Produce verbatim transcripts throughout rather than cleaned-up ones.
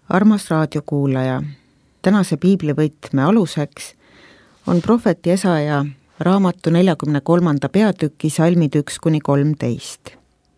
Armas raadiokuulaja, tänase piiblivõtme aluseks on prohvet Jesaja raamatu neljakümne kolmanda peatüki salmid üks kuni kolmteist.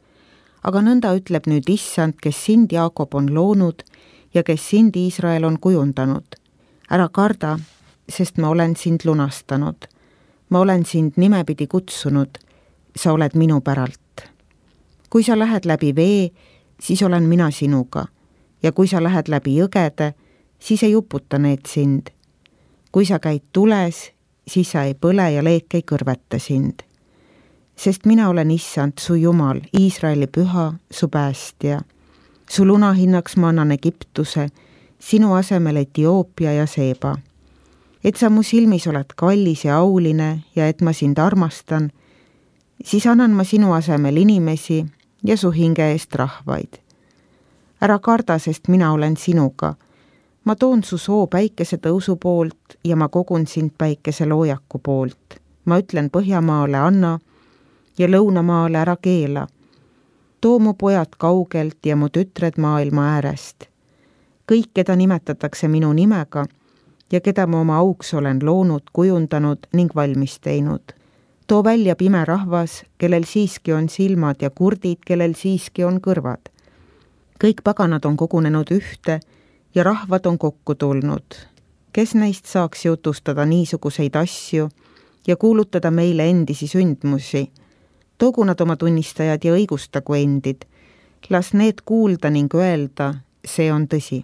Aga nõnda ütleb nüüd Issand, kes sind Jaakob on loonud ja kes sind Iisrael on kujundanud. Ära karda, sest ma olen sind lunastanud. Ma olen sind nimepidi kutsunud, sa oled minu päralt. Kui sa lähed läbi vee, siis olen mina sinuga. Ja kui sa lähed läbi jõgede, siis ei uputa need sind. Kui sa käid tules, siis sa ei põle ja leek ei kõrveta sind. Sest mina olen Issand, su Jumal, Iisraeli püha, su päästja. Su lunahinnaks ma annan Egiptuse, sinu asemel Etioopia ja Seeba. Et sa mu silmis oled kallis ja auline ja et ma sind armastan, siis annan ma sinu asemel inimesi ja su hinge eest rahvaid. Ära karda, sest mina olen sinuga. Ma toon su soo päikese tõusu poolt ja ma kogun sind päikese loojaku poolt. Ma ütlen Põhjamaale anna ja Lõunamaale ära keela. Too mu pojad kaugelt ja mu tütred maailma äärest. Kõik, keda nimetatakse minu nimega ja keda ma oma auks olen loonud, kujundanud ning valmis teinud. Too välja pime rahvas, kellel siiski on silmad ja kurdid, kellel siiski on kõrvad. Kõik paganad on kogunenud ühte ja rahvad on kokku tulnud. Kes neist saaks jutustada niisuguseid asju ja kuulutada meile endisi sündmusi? Toogu nad oma tunnistajad ja õigustagu endid. Las need kuulda ning öelda, see on tõsi.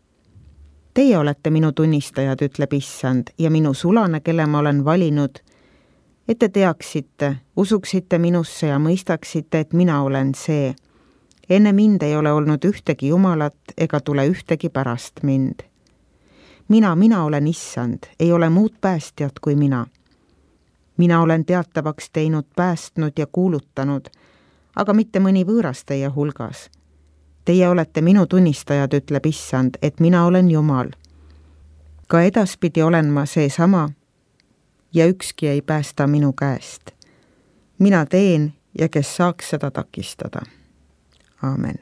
Teie olete minu tunnistajad, ütleb Issand, ja minu sulane, kelle ma olen valinud, et te teaksite, usuksite minusse ja mõistaksite, et mina olen see. Enne mind ei ole olnud ühtegi Jumalat ega tule ühtegi pärast mind. Mina, mina olen Issand, ei ole muud päästjat kui mina. Mina olen teatavaks teinud, päästnud ja kuulutanud, aga mitte mõni võõras teie hulgas. Teie olete minu tunnistajad, ütleb Issand, et mina olen Jumal. Ka edaspidi olen ma seesama ja ükski ei päästa minu käest. Mina teen ja kes saaks seda takistada. Aamen.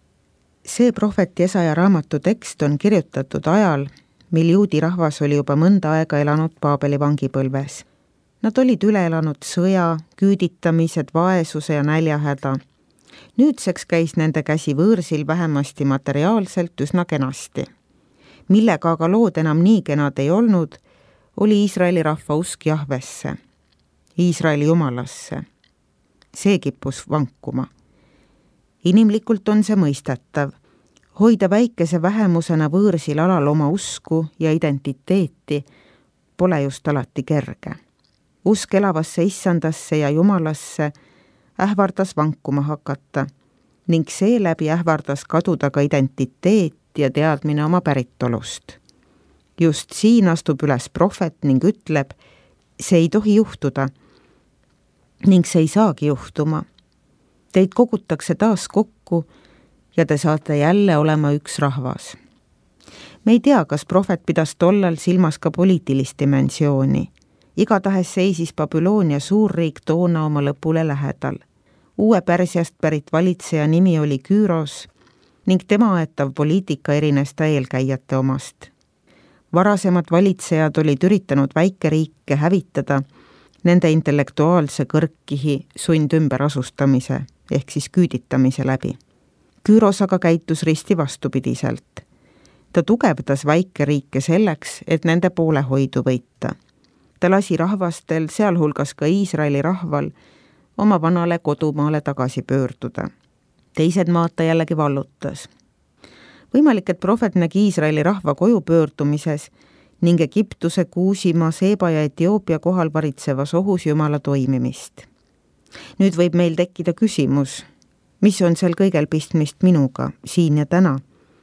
See prohvet Jesaja raamatu tekst on kirjutatud ajal, mil juudi rahvas oli juba mõnda aega elanud Paabeli vangipõlves. Nad olid üle elanud sõja, küüditamised, vaesuse ja näljahäda. Nüüdseks käis nende käsi võõrsil vähemasti materiaalselt üsna kenasti. Millega aga lood enam nii kenad ei olnud, oli Iisraeli rahva usk Jahvesse, Iisraeli Jumalasse. See kippus vankuma. Inimlikult on see mõistetav. Hoida väikese vähemusena võõrsil alal oma usku ja identiteeti pole just alati kerge. Usk elavasse Issandasse ja Jumalasse ähvardas vankuma hakata ning seeläbi ähvardas kaduda ka identiteet ja teadmine oma päritolust. Just siin astub üles prohvet ning ütleb, see ei tohi juhtuda ning see ei saagi juhtuma. Teid kogutakse taas kokku ja te saate jälle olema üks rahvas. Me ei tea, kas prohvet pidas tollal silmas ka poliitilist dimensiooni. Igatahes seisis Babyloonia suurriik toona oma lõpule lähedal. Uue Pärsiast pärit valitseja nimi oli Küüros ning tema aetav poliitika erines ta eelkäijate omast. Varasemad valitsejad olid üritanud väikeriike hävitada nende intellektuaalse kõrgkihi sund ümber asustamise ehk siis küüditamise läbi. Küüros aga käitus risti vastupidiselt. Ta tugevdas väikeriike selleks, et nende poolehoidu võita. Ta lasi rahvastel, sealhulgas ka Iisraeli rahval, oma vanale kodumaale tagasi pöörduda. Teised maad ta jällegi vallutas. Võimalik, et prohvet nägi Iisraeli rahva koju pöördumises ning Egiptuse, Kuusimaa, Seeba ja Etioopia kohal varitsevas ohus Jumala toimimist. Nüüd võib meil tekkida küsimus, mis on seal kõigel pistmist minuga, siin ja täna?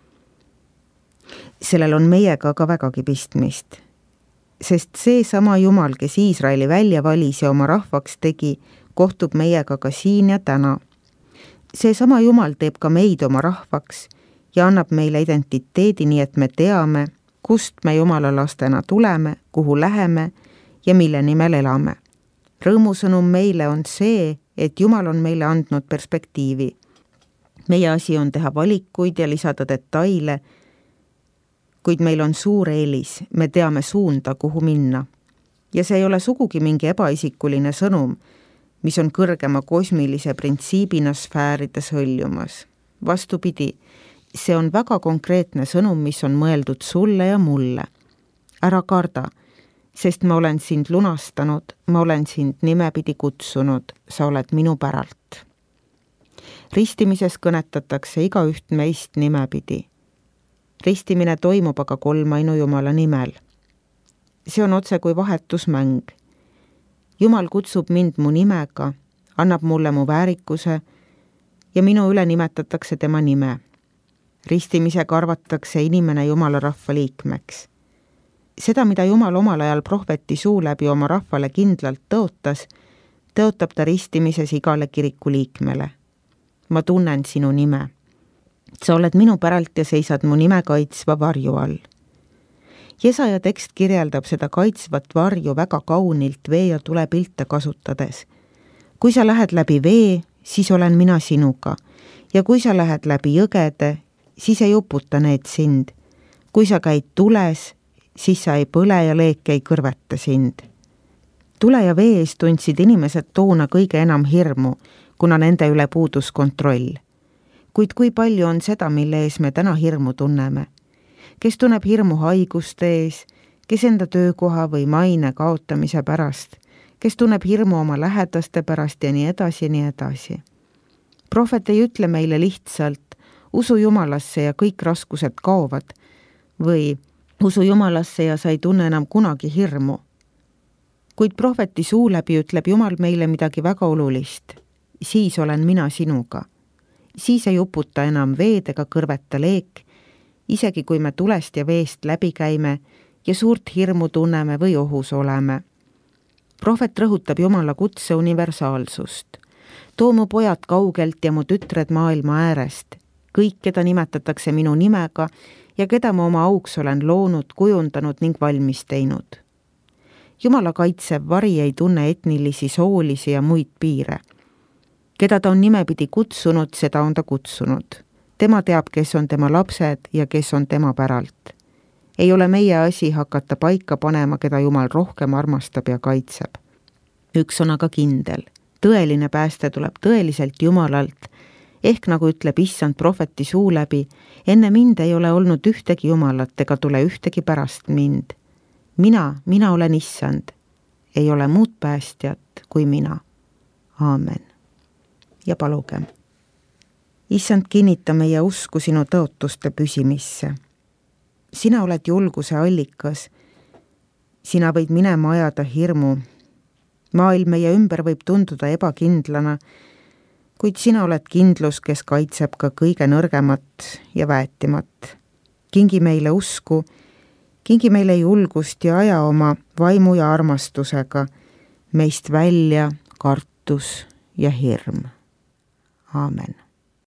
Sellel on meiega ka vägagi pistmist, sest see sama Jumal, kes Iisraeli välja valis ja oma rahvaks tegi, kohtub meiega ka siin ja täna. See sama Jumal teeb ka meid oma rahvaks ja annab meile identiteedi, nii et me teame, kust me Jumala lastena tuleme, kuhu läheme ja mille nimel elame. Rõõmusõnum meile on see, et Jumal on meile andnud perspektiivi. Meie asi on teha valikuid ja lisada detaile kuid meil on suur eelis, me teame suunda, kuhu minna. Ja see ei ole sugugi mingi ebaisikuline sõnum, mis on kõrgema kosmilise printsiibina sfäärides hõljumas. Vastupidi, see on väga konkreetne sõnum, mis on mõeldud sulle ja mulle. Ära karda, sest ma olen sind lunastanud, ma olen sind nimepidi kutsunud, sa oled minu päralt. Ristimises kõnetatakse igaüht meist nimepidi. Ristimine toimub aga kolmainu Jumala nimel. See on otse kui vahetusmäng. Jumal kutsub mind mu nimega, annab mulle mu väärikuse ja minu üle nimetatakse tema nime. Ristimisega arvatakse inimene Jumala rahva liikmeks. Seda, mida Jumal omal ajal prohveti suu läbi oma rahvale kindlalt tõotas, tõotab ta ristimises igale kiriku liikmele. Ma tunnen sinu nime. Sa oled minu päralt ja seisad mu nime kaitsva varju all. Jesaja tekst kirjeldab seda kaitsvat varju väga kaunilt vee ja tule pilte kasutades. Kui sa lähed läbi vee, siis olen mina sinuga, ja kui sa lähed läbi jõgede, siis ei uputa need sind. Kui sa käid tules, siis sa ei põle ja leek ei kõrveta sind. Tule ja vee ees tundsid inimesed toona kõige enam hirmu, kuna nende üle puudus kontroll. Kuid kui palju on seda, mille ees me täna hirmu tunneme? Kes tunneb hirmu haiguste ees, kes enda töökoha või maine kaotamise pärast, kes tunneb hirmu oma lähedaste pärast ja nii edasi ja nii edasi. Prohvet ei ütle meile lihtsalt, usu Jumalasse ja kõik raskused kaovad, või usu Jumalasse ja sa ei tunne enam kunagi hirmu. Kuid prohveti suu läbi ütleb Jumal meile midagi väga olulist. Siis olen mina sinuga. Siis ei uputa enam veed ega kõrveta leek, isegi kui me tulest ja veest läbi käime ja suurt hirmu tunneme või ohus oleme. Prohvet rõhutab Jumala kutse universaalsust. Too mu pojad kaugelt ja mu tütred maailma äärest. Kõik, keda nimetatakse minu nimega ja keda ma oma auks olen loonud, kujundanud ning valmis teinud. Jumala kaitsev vari ei tunne etnilisi, soolisi ja muid piire. Keda ta on nimepidi kutsunud, seda on ta kutsunud. Tema teab, kes on tema lapsed ja kes on tema päralt. Ei ole meie asi hakata paika panema, keda Jumal rohkem armastab ja kaitseb. Üks on aga kindel. Tõeline pääste tuleb tõeliselt Jumalalt, ehk nagu ütleb issand prohveti suu läbi, enne mind ei ole olnud ühtegi Jumalat ega tule ühtegi pärast mind. Mina, mina olen issand. Ei ole muud päästjat kui mina. Aamen. Ja palugem. Issand, kinnita meie usku sinu tõotuste püsimisse. Sina oled julguse allikas. Sina võid minema ajada hirmu. Maailm meie ümber võib tunduda ebakindlana, kuid sina oled kindlus, kes kaitseb ka kõige nõrgemat ja väetimat. Kingi meile usku, kingi meile julgust ja aja oma vaimu ja armastusega meist välja kartus ja hirm. Aamen.